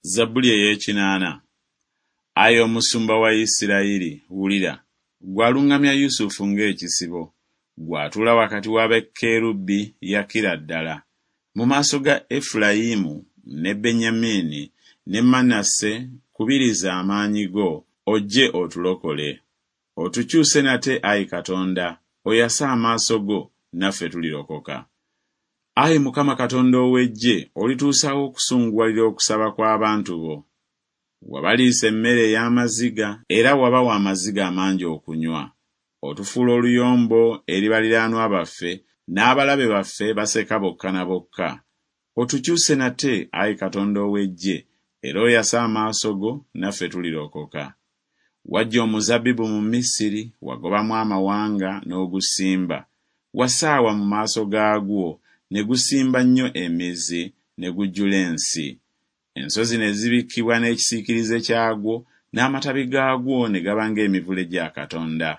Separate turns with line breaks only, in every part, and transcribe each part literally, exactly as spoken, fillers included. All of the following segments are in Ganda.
Zabbuli ey'ekinaana. Ayi omusumba wa Isirayiri, wulira, gw'alungamya Yusufu ng'ekisibo, gw'atuula wakati w'abakerubi yakira ddala, mu maaso ga Efulayimu ne Benyamini ne Manase, kubiriza amaanyi go, ojje otulokole. Otukyuse nate, Ayi Katonda, oyase amaaso go, naffe tulirokoka. Ayi Mukama Katonda ow'eggye, olituusawo okusunguwalira okusaba kw'abantu bo. Wabaliisa emmere ey'amaziga, era wabawa amaziga amangi okunywa. Otufuula oluyombo eri baliraanwa baffe, n'abalabe baffe baseka bokka na bokka. Otukyuse nate, Ayi Katonda ow'eggye, era oyase amaaso go, naffe tulirokoka. Wajja omuzabbibu mu Misiri, wagobamu amawanga n'ogusimba. Wasaawa mu maaso gaagwo, ne gusimba nnyo emizi, ne gujjula ensi. Ensozi ne zibikkibwa n'ekisiikirize kyagwo, n'amatabi gaagwo ne gaba ng'emivule gya Katonda.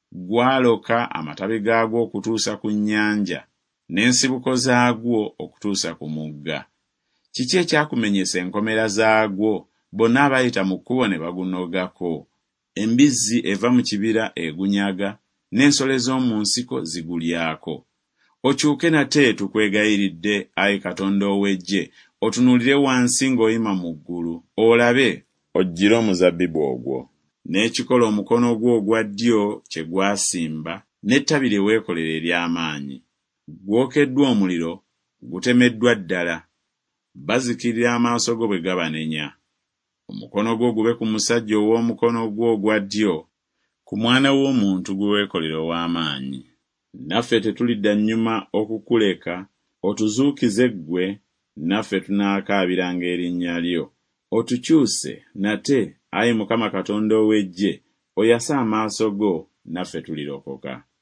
Gwaloka amatabi gaagwo okutuusa ku nnyanja, n'ensibuko zaagwo okutuusa ku mugga. Kiki ekyakumenyesa enkomera zaagwo, bonna abayita mu kkubo ne bagunogako? Embizzi eva mu kibira egunyaga, n'ensolo z'omu nsiko zigulyako. Okyuke nate tukwegayiridde, Ayi Katonda ow'eggye, otunuulire wansi ng'oyima mu ggulu, olabe, ojjire omuzabbibu ogwo. N'ekikola omukono gwo ogwa ddyo kye gwasimba, n'ettabi lye weekolera ery'amaanyi. Gwokeddwa omuliro, gutemeddwa ddala. Bazikirira amaaso go bwe gabanenya. Omukono gwo gube ku musajja ow'omukono gwo ogwa ddyo, ku mwana w'omuntu gwe weekolera ow'amaanyi. Naffe tetulidda nnyuma okukuleka, otuzuukize ggwe, naffe tunaakaabiranga erinnya lyo. Otukyuse nate, Ayi Mukama Katonda ow'eggye, oyase amaaso go, naffe tulirokoka.